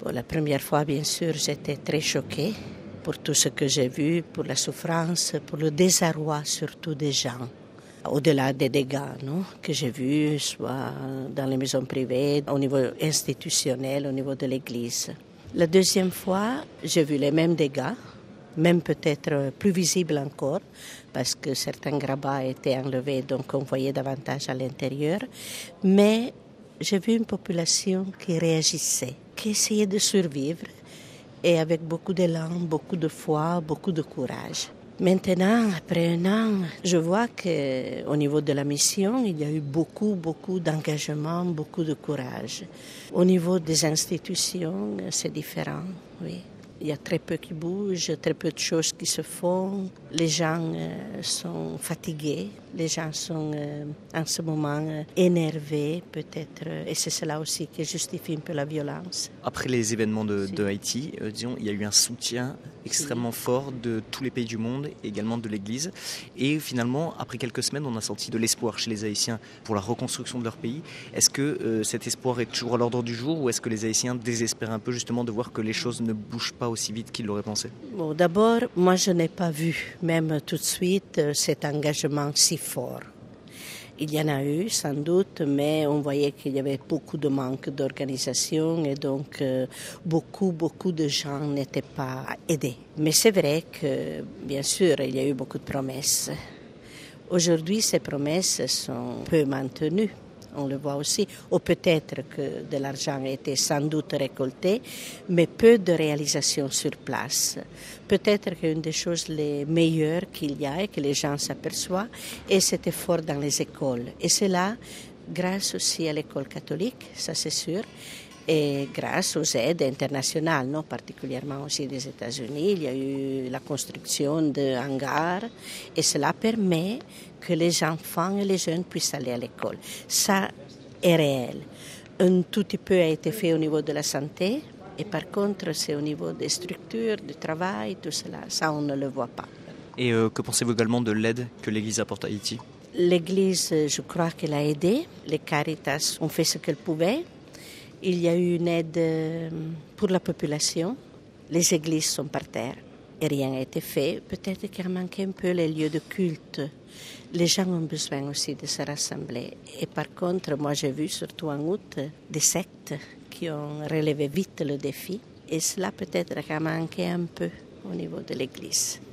Bon, la première fois, bien sûr, j'étais très choquée pour tout ce que j'ai vu, pour la souffrance, pour le désarroi surtout des gens. Au-delà des dégâts que j'ai vus, soit dans les maisons privées, au niveau institutionnel, au niveau de l'église. La deuxième fois, j'ai vu les mêmes dégâts, même peut-être plus visibles encore, parce que certains grabats étaient enlevés, donc on voyait davantage à l'intérieur. Mais j'ai vu une population qui réagissait, qui essayait de survivre, et avec beaucoup d'élan, beaucoup de foi, beaucoup de courage. Maintenant, après un an, je vois qu'au niveau de la mission, il y a eu beaucoup d'engagement, beaucoup de courage. Au niveau des institutions, c'est différent, oui. Il y a très peu qui bougent, très peu de choses qui se font. Les gens sont fatigués, les gens sont en ce moment énervés peut-être. Et c'est cela aussi qui justifie un peu la violence. Après les événements de Haïti, disons, il y a eu un soutien extrêmement fort de tous les pays du monde, également de l'Église. Et finalement, après quelques semaines, on a senti de l'espoir chez les Haïtiens pour la reconstruction de leur pays. Est-ce que cet espoir est toujours à l'ordre du jour ou est-ce que les Haïtiens désespèrent un peu justement de voir que les choses ne bougent pas aussi vite qu'ils l'auraient pensé? Bon, d'abord, moi je n'ai pas vu, même tout de suite, cet engagement si fort. Il y en a eu sans doute, mais on voyait qu'il y avait beaucoup de manque d'organisation et donc beaucoup de gens n'étaient pas aidés. Mais c'est vrai que, bien sûr, il y a eu beaucoup de promesses. Aujourd'hui, ces promesses sont peu maintenues. On le voit aussi, ou peut-être que de l'argent a été sans doute récolté, mais peu de réalisations sur place. Peut-être qu'une des choses les meilleures qu'il y a et que les gens s'aperçoivent est cet effort dans les écoles. Et c'est là, grâce aussi à l'école catholique, ça c'est sûr, et grâce aux aides internationales, particulièrement aussi des États-Unis. Il y a eu la construction de hangars et cela permet que les enfants et les jeunes puissent aller à l'école. Ça est réel. Un tout petit peu a été fait au niveau de la santé et par contre c'est au niveau des structures, du travail, tout cela. Ça on ne le voit pas. Et que pensez-vous également de l'aide que l'Église apporte à Haïti? L'Église, je crois qu'elle a aidé. Les Caritas ont fait ce qu'elles pouvaient. Il y a eu une aide pour la population. Les églises sont par terre et rien n'a été fait. Peut-être qu'il manquait un peu les lieux de culte. Les gens ont besoin aussi de se rassembler. Et par contre, moi j'ai vu surtout en août des sectes qui ont relevé vite le défi. Et cela peut-être a manqué un peu au niveau de l'église.